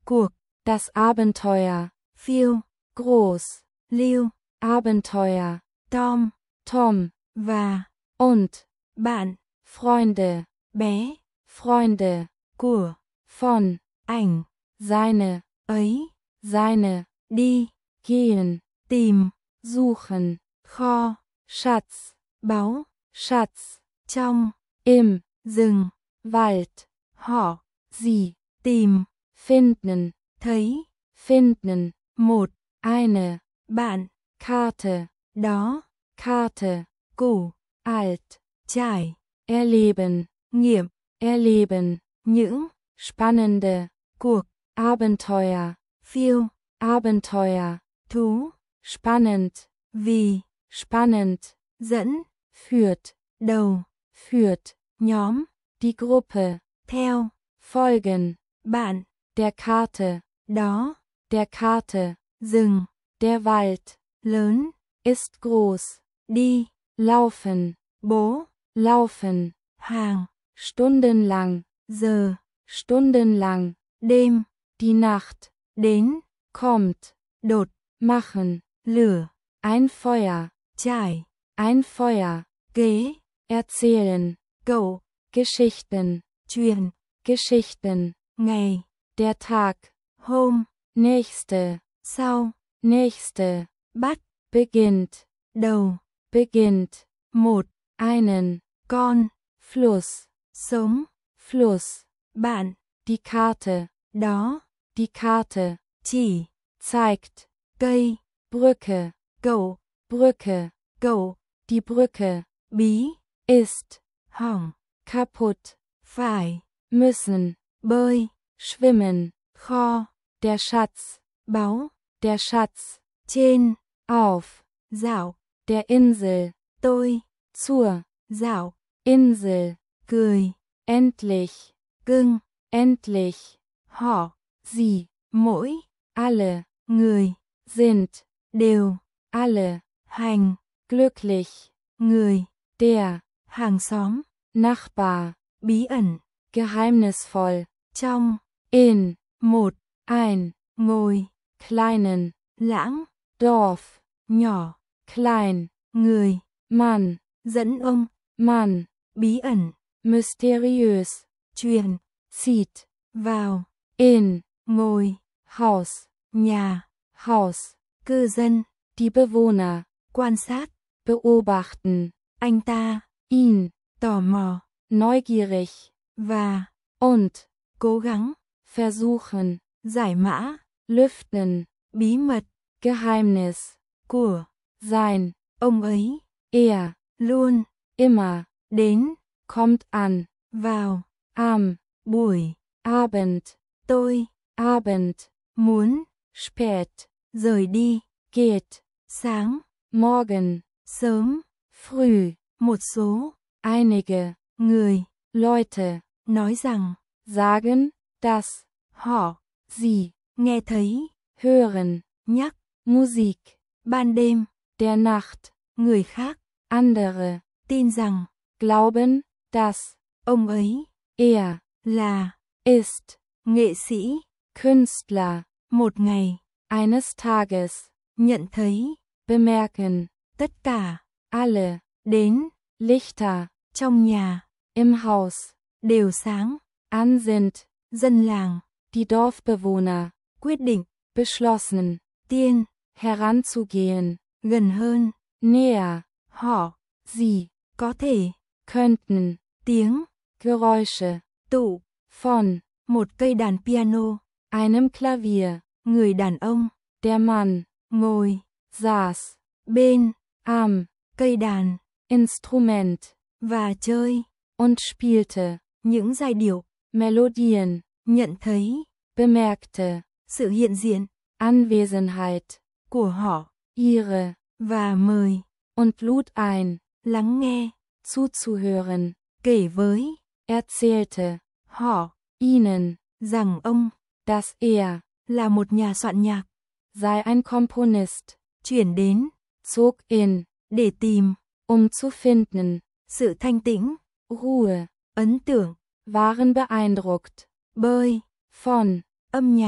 cuộc, das Abenteuer, phiêu, groß, lưu, Abenteuer, Tom, Tom, và, und, bạn, Freunde, bé, Freunde, của, von, ảnh, seine, ấy, seine, đi, gehen, tìm, suchen, kho, Schatz, báu, Schatz, trong, im, rừng, Wald, họ, sie, tìm, finden, thấy, finden, một, eine, bạn, Karte, đó, Karte, củ, alt, trải, erleben, nghiệm, erleben, những, spannende, cuộc, Abenteuer, phiêu, Abenteuer, thú, spannend, vì, spannend, dẫn, führt, đầu, führt, nhóm, die Gruppe, theo, folgen, bạn, der Karte, đó, der Karte, rừng, der Wald, lớn, ist groß, đi, laufen, bố, laufen, hàng, stundenlang, giờ, stundenlang, đêm, die Nacht, đến, kommt, đột, machen, lửa, ein Feuer, trải, ein Feuer, kế, erzählen, cậu, Geschichten, truyền, Geschichten, ngày, der Tag, hôm, nächste, sau, nächste, bắt, beginnt, đầu, beginnt, một, einen, con, Fluss, sống, Fluss, bạn, die Karte, đó, die Karte, chỉ, zeigt, cây, Brücke, cậu, Brücke, cậu, die Brücke, bí, ist, hỏng, kaputt, phải, müssen, bơi, schwimmen, kho, der Schatz, báu, der Schatz, trên, auf, dạo, der Insel, tôi, zur, dạo, Insel, cười, endlich, cưng, endlich, họ, sie, mỗi, alle, người, sind, đều, alle, hành, glücklich, người, der, hàng xóm, Nachbar, bí ẩn, geheimnisvoll, trong, in, một, ein, ngồi, kleinen, lãng, Dorf, nhỏ, klein, người, Mann, dẫn ông, Mann, bí ẩn, mysteriös, truyền, zieht, vào, in, ngồi, Haus, nhà, Haus, cư dân, die Bewohner, quan sát, beobachten, anh ta, ihn, tò mò, neugierig, và, und, cố gắng, versuchen, giải mã, lüften, bí mật, Geheimnis, của, sein, ông ấy, er, luôn, immer, đến, kommt an, vào, am, buổi, Abend, tôi, Abend, muốn, spät, rời đi, geht, sáng, morgen, sớm, früh, một số, einige, người, Leute, nói rằng, sagen, dass, họ, sie, nghe thấy, hören, nhắc, Musik, ban đêm, der Nacht, người khác, andere, tin rằng, glauben, dass, ông ấy, er, là, ist, nghệ sĩ, Künstler, một ngày, eines Tages, nhận thấy, bemerken, tất cả, alle, đến, Lichter, trong nhà, im Haus, đều sáng, an sind, dân làng, die Dorfbewohner, quyết định, beschlossen, tiên, heranzugehen, gần hơn, näher, họ, sie, có thể, könnten, tiếng, Geräusche, tụ, von, một cây đàn piano, einem Klavier, người đàn ông, der Mann, ngồi, saß, bên, am, cây đàn, Instrument, và chơi, und spielte, những giai điệu, Melodien, nhận thấy, bemerkte, sự hiện diện, Anwesenheit, của họ, ihre, và mời, und lud ein, lắng nghe, zuzuhören, kể với, erzählte, họ, ihnen, rằng ông, dass er, là một nhà soạn nhạc, sei ein Komponist, chuyển đến, zog in, để tìm, zu finden, sự thanh tĩnh, Ruhe, ấn tượng, waren beeindruckt, bơi, von, âm nhạc,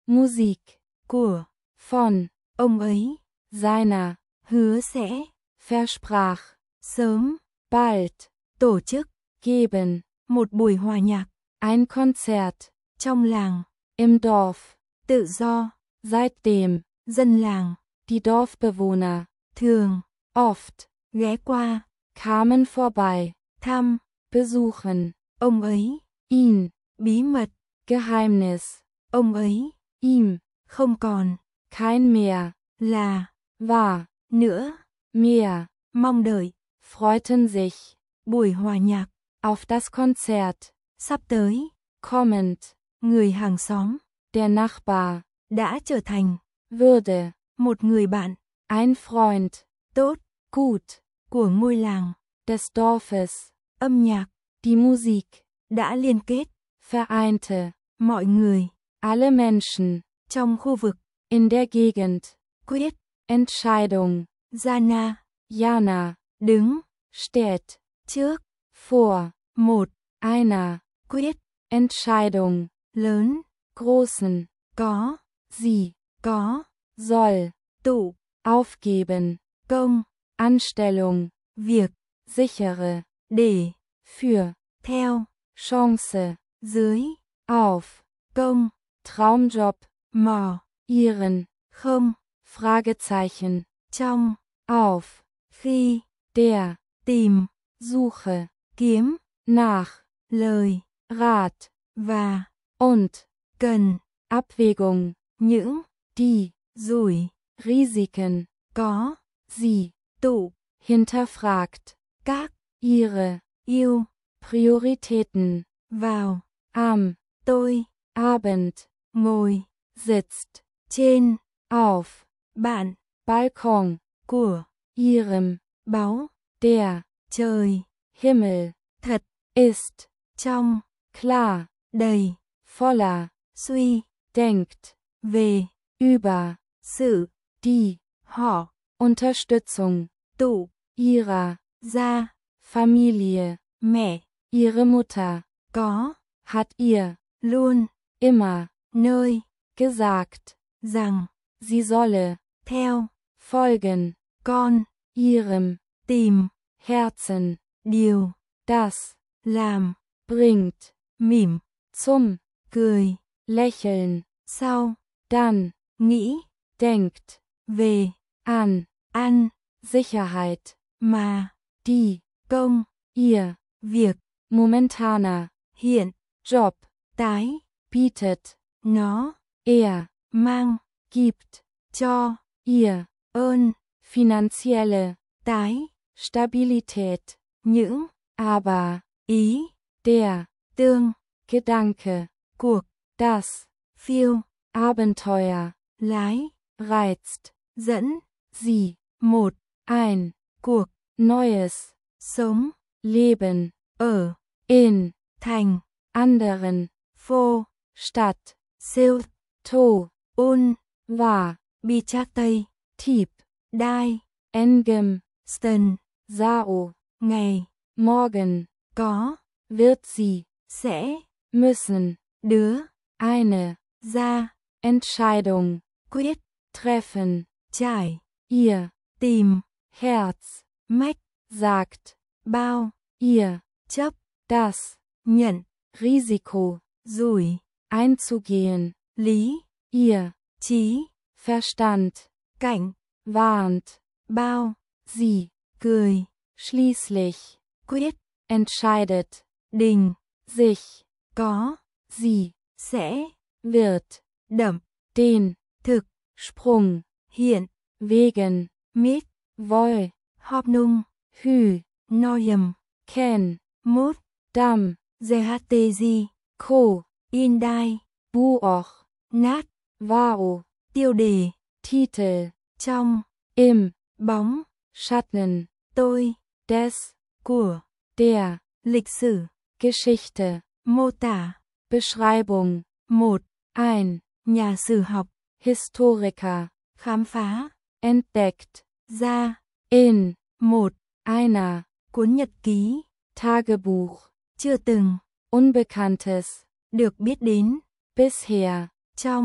Musik, của, von, ông ấy, seiner, hứa sẽ, versprach, sớm, bald, tổ chức, geben, một buổi hòa nhạc, ein Konzert, trong làng, im Dorf, tự do, seitdem, dân làng, die Dorfbewohner, thường, oft, ghé qua, kamen vorbei, thăm, besuchen, ông ấy, ihn, bí mật, Geheimnis, ông ấy, ihm, không còn, kein mehr, là, war, nữa, mehr, mong đợi, freuten sich, buổi hòa nhạc, auf das Konzert, sắp tới, kommend, người hàng xóm, der Nachbar, đã trở thành, würde, một người bạn, ein Freund, tốt, gut, của ngôi làng, des Dorfes, âm nhạc, die Musik, đã liên kết, vereinte, mọi người, alle Menschen, trong khu vực, in der Gegend, quyết, Entscheidung, Jana, Jana, đứng, steht, trước, vor, một, einer, quyết, Entscheidung, lớn, großen, có, sie, có, soll, tụ, aufgeben, công, Anstellung, việc, sichere, để, für, theo, Chance, dưới, auf, công, Traumjob, mò, ihren, không, Fragezeichen, trong, auf, khi, der, tìm, Suche, kiếm, nach, lời, Rat, và, und, cần, Abwägung, những, die, rủi, Risiken, có, sie, tụ, hinterfragt, các, ihre, yêu, Prioritäten, vào, am, tôi, Abend, ngồi, sitzt, trên, auf, bạn, Balkon, của, ihrem, báu, der, trời, Himmel, thật, ist, trong, klar, đầy, voller, suy, denkt, về, über, sự, die, họ, Unterstützung, tụ, ihrer, ra, Familie, mẹ, ihre Mutter, có, hat ihr, luôn, immer, nơi, gesagt, rằng, sie solle, theo, folgen, con, ihrem, tìm, Herzen, điều, das, làm, bringt, mỉm, zum, cười, Lächeln, sau, dann, nghĩ, denkt, về, an, ăn, Sicherheit, mà, die, công, ihr, việc, momentaner, hiện, Job, tái, bietet, nó, er, mang, gibt, cho, ihr, ơn, finanzielle, tái, Stabilität, những, aber, ý, der, tương, Gedanke, cuộc, das, phiêu, Abenteuer, lái, reizt, dẫn, sie, một, ein, cuộc, neues, sống, Leben, ở, in, thành, anderen, phô, Stadt, siêu, to, un, war, bi trác tây, tief, đai, engem, ston, sao, ngày, morgen, có, wird sie, sẽ, müssen, đứa, eine, ra, Entscheidung, quyết, treffen, trải, ihr, tìm, Herz, mách, sagt, bao, ihr, chấp, das, nhận, Risiko, rủi, einzugehen, lý, ihr, trí, Verstand, cảnh, warnt, bao, sie, cười, schließlich, quyết, entscheidet, đình, sich, có, sie, sẽ, wird, đậm, den, thực, Sprung, hiện, wegen, mít, wohl, Hoffnung, hü, neuem, ken, mút, dam, GHTG, ko, Indai, buoch, nát, wao, tiêu đề, Titel, trong, im, bóng, Schatten, tôi, des, của, der, lịch sử, Geschichte, mô tả, Beschreibung, một, ein, nhà sử học, Historiker, khám phá, entdeckt, ra, in, một, einer, cuốn nhật ký, Tagebuch, chưa từng, Unbekanntes, được biết đến, bisher, trong,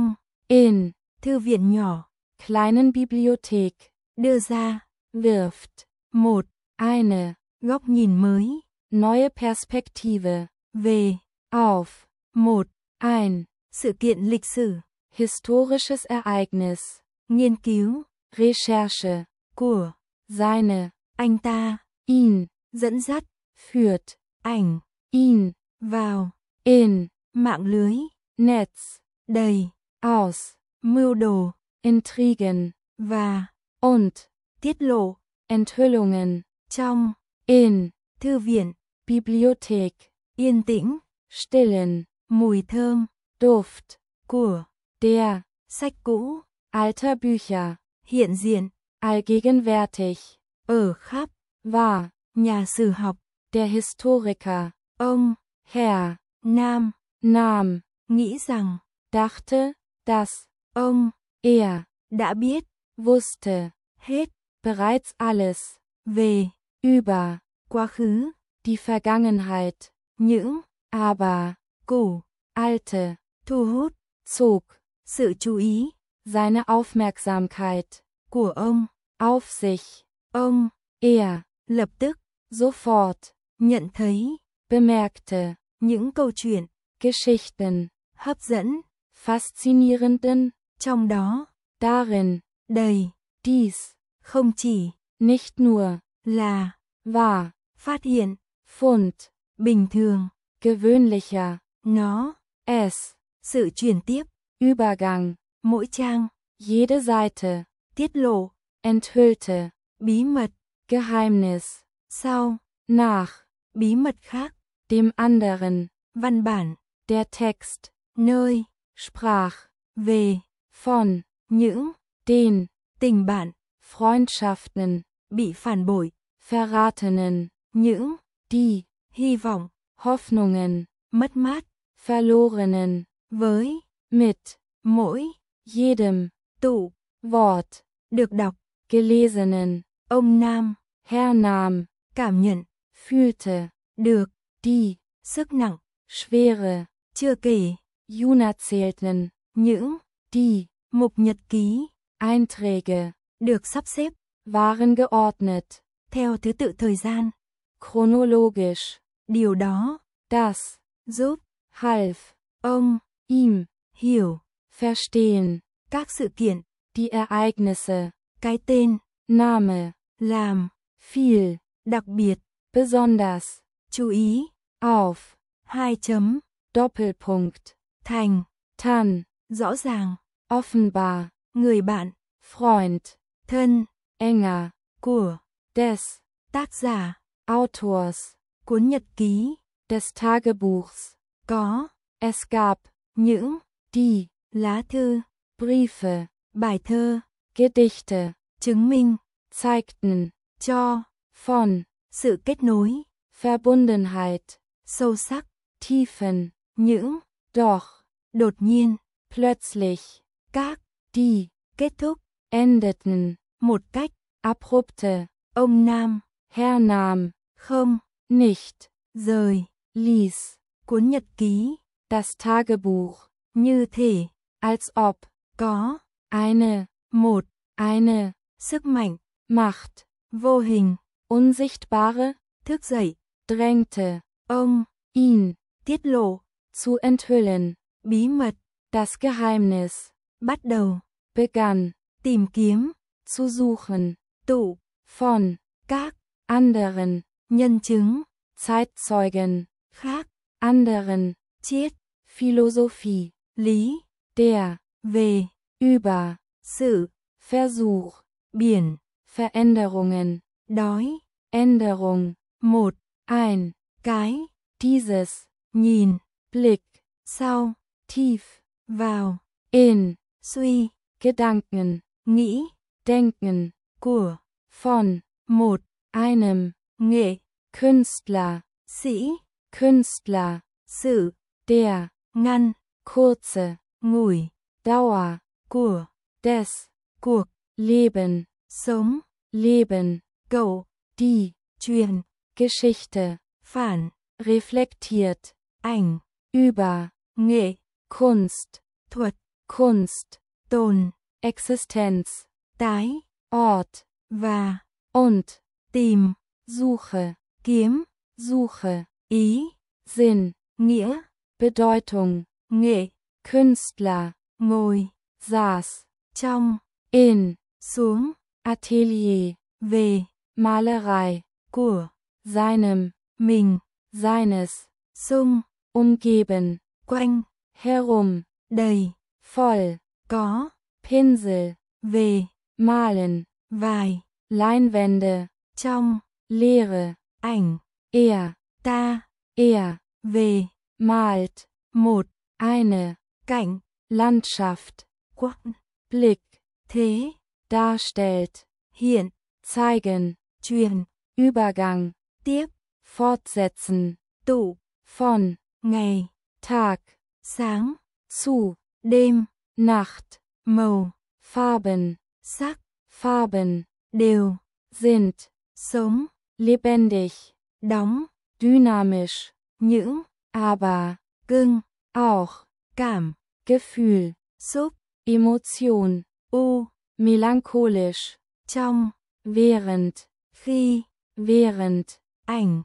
In. thư viện nhỏ, Kleinen Bibliothek. đưa ra, Wirft. một, Eine. góc nhìn mới, Neue Perspektive. về, Auf. một, Ein. sự kiện lịch sử, Historisches Ereignis. nghiên cứu, Recherche. của, Seine. anh ta, Ihn. dẫn dắt, Führt. ảnh, Ihn. vào, In. mạng lưới, Netz. đầy, Aus. mưu đồ, Intrigen. và, Und. tiết lộ, Enthüllungen. trong, In. thư viện, Bibliothek. yên tĩnh, Stillen. mùi thơm, Duft. của, Der. sách cũ, Alter Bücher. hiện diện, Allgegenwärtig. ở khắp, War. nhà sử học, Der Historiker. ông, Herr. nam, Nahm. nghĩ rằng, Dachte, dass. ông, Er. đã biết, Wusste. hết, Bereits alles. về, Über. quá khứ, Die Vergangenheit. những, Aber. cũ, Alte. thu hút, Zog. sự chú ý, Seine Aufmerksamkeit. của ông, Auf sich. ông, Er. lập tức, Sofort. nhận thấy, Bemerkte. những câu chuyện, Geschichten. hấp dẫn, Faszinierenden. trong đó, Darin. đầy, Dies. không chỉ, Nicht nur. là, War. phát hiện, Fund. bình thường, Gewöhnlicher. nó, Es. sự chuyển tiếp, Übergang. mỗi trang, Jede Seite. tiết lộ, Enthüllte. bí mật, Geheimnis. sau, Nach. bí mật khác, Dem anderen. văn bản, Der Text. nơi, Sprach. về, Von. những, Den. tình bạn, Freundschaften. bị phản bội, Verratenen. những, Die. hy vọng, Hoffnungen. mất mát, Verlorenen. với, Mit. mỗi, Jedem. tụ, Wort. được đọc, Gelesenen. ông nam, Hernahm. cảm nhận, Fühlte. được, Die. sức nặng, Schwere. chưa kể, Unerzählten. những, Die. mục nhật ký, Einträge. được sắp xếp, Waren geordnet. theo thứ tự thời gian, Chronologisch. điều đó, Das. giúp, Half. ông, Ihm. hiểu, Verstehen. các sự kiện, Die Ereignisse. cái tên, Name. làm, Viel. đặc biệt, Besonders. chú ý, Auf. 2 chấm, Doppelpunkt. thành, Tan. rõ ràng, Offenbar. người bạn, Freund. thân, Enger. của, Des. tác giả, Autors. cuốn nhật ký, Des Tagebuchs. có, Es gab. những, Die. lá thư, Briefe. bài thơ, Gedichte. chứng minh, Zeigten. cho, Von. sự kết nối, Verbundenheit. sâu sắc, Tiefen. những, Doch. đột nhiên, Plötzlich. các, Die. kết thúc, Endeten. một cách, Abrupte. ông nam, Hernahm. không, Nicht. rời, Ließ. cuốn nhật ký, Das Tagebuch. như thể, Als ob. có, Eine. một, Eine. sức mạnh, Macht. vô hình, Unsichtbare. thức dậy, Drängte. ông, Ihn. tiết lộ, Zu enthüllen. bí mật, Das Geheimnis. bắt đầu, Begann. tìm kiếm, Zu suchen. tụ, Von. các, Anderen. nhân chứng, Zeitzeugen. khác, Anderen. triết, Philosophie. lý, Der. về, Über. sự, Versuch. biển, Veränderungen. đói, Änderung. một, Ein. cái, Dieses. nhìn, Blick. sau, Tief. vào, In. suy, Gedanken. nghĩ, Denken. của, Von. một, Einem. nghệ, Künstler. sĩ, Künstler. sự, Der. ngăn, Kurze. ngủi, Dauer. của, Des. cuộc, Leben. sống, Leben. cậu, Die. truyền, Geschichte. phản, Reflektiert. ảnh, Über. nghệ, Kunst. thuật, Kunst, tồn, Existenz, tái, Ort, và, und, tìm, Suche, kiếm, Suche, ý, Sinn, nghĩa, Bedeutung, nghệ, Künstler, ngồi, saß, trong, in, xuống, Atelier, về, Malerei, của, seinem, mình, seines, xung, umgeben, quanh, herum, đầy, voll, có, Pinsel, về, malen, vài, Leinwände, trong, Leere, ảnh, er, ta, về, malt, một, eine, cảnh, Landschaft, quắc, Blick, thế, darstellt, hiện, zeigen, truyền, Übergang, tiếp, fortsetzen, tụ, von, ngày, Tag, sáng, zu, đêm, Nacht, màu, Farben, sắc, Farben, đều, sind, sống, lebendig, đóng, dynamisch, những, aber, cưng, auch, cảm, Gefühl, xúc, Emotion, u, melancholisch, trong, während, khi, während, ảnh,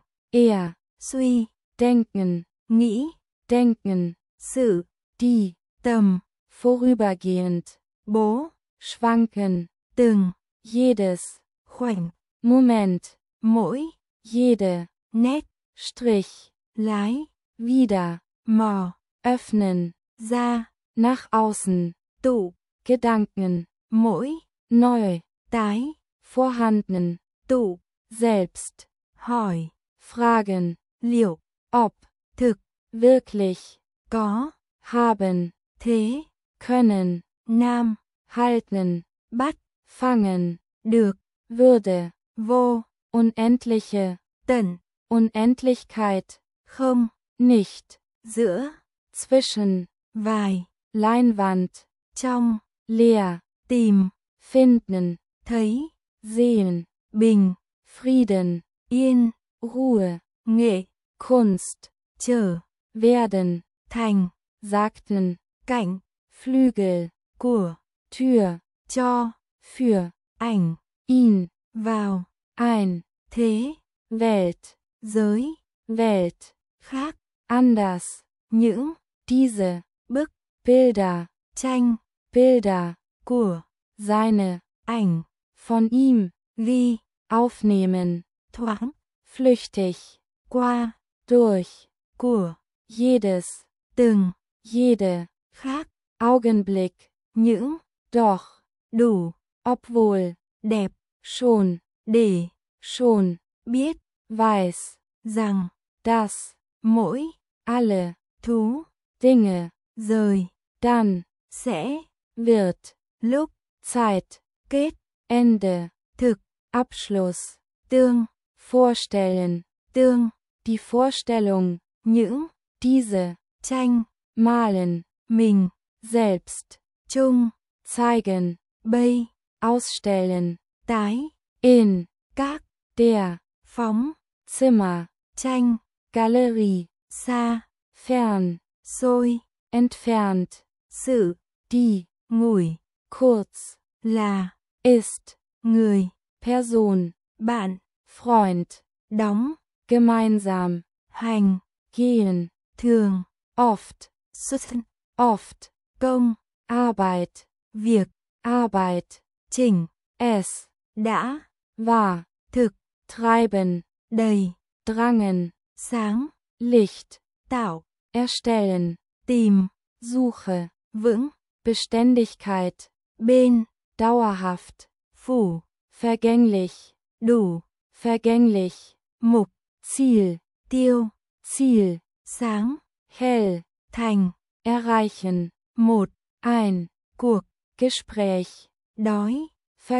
suy, denken, nghĩ, denken, sự, die, tầm, vorübergehend, bố, schwanken, từng, jedes, khoảnh, Moment, mỗi, jede, nét, Strich, lái, wieder, mò, öffnen, ra, nach außen, tụ, Gedanken, mỗi, neu, tái, vorhanden, tụ, selbst, hỏi, fragen, liệu, ob, thực, wirklich, có, haben, thế, können, nam, halten, bắt, fangen, được, Würde, vô, unendliche, tận, Unendlichkeit, không, nicht, giữa, zwischen, vài, Leinwand, trong, leer, tìm, finden, thấy, sehen, bình, Frieden, yên, Ruhe, nghệ, Kunst, trở, werden, thành, sagten, cảnh, Flügel, của, Tür, cho, für, ảnh, ihn, vào, ein, thế, Welt, giới, Welt, khác, anders, những, diese, bức, Bilder, tranh, Bilder, của, seine, ảnh, von ihm, ghi, aufnehmen, thoáng, flüchtig, qua, durch, của, jedes, từng, jede, khác, Augenblick, những, doch, đủ, obwohl, đẹp, schon, để, schon, biết, weiß, rằng, dass, mỗi, alle, thú, Dinge, rời, dann, sẽ, wird, lúc, Zeit, kết, Ende, thực, Abschluss, tương, vorstellen, tương, die Vorstellung, những, diese, tranh, malen, mình, selbst, chung, zeigen, bây, ausstellen, tái, in, các, der, phóng, Zimmer, tranh, Galerie, xa, fern, xôi, entfernt, sự, die, ngủi, kurz, là, ist, người, Person, bạn, Freund, đóng, gemeinsam, hành, gehen, thường, oft, xuất thân, oft, công, Arbeit, việc, Arbeit, chỉnh, es, đã, war, thực, treiben, đầy, drangen, sáng, Licht, tạo, erstellen, tìm, Suche, vững, Beständigkeit, bên, dauerhaft, phủ, vergänglich, đủ, vergänglich, mục, Ziel, tiêu, Ziel, sáng, hell, thành, erreichen, một, ein, cuộc, Gespräch, đói,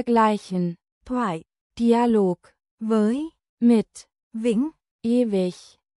vergleichen, thoại, Dialog, với, mit, vĩnh, ewig,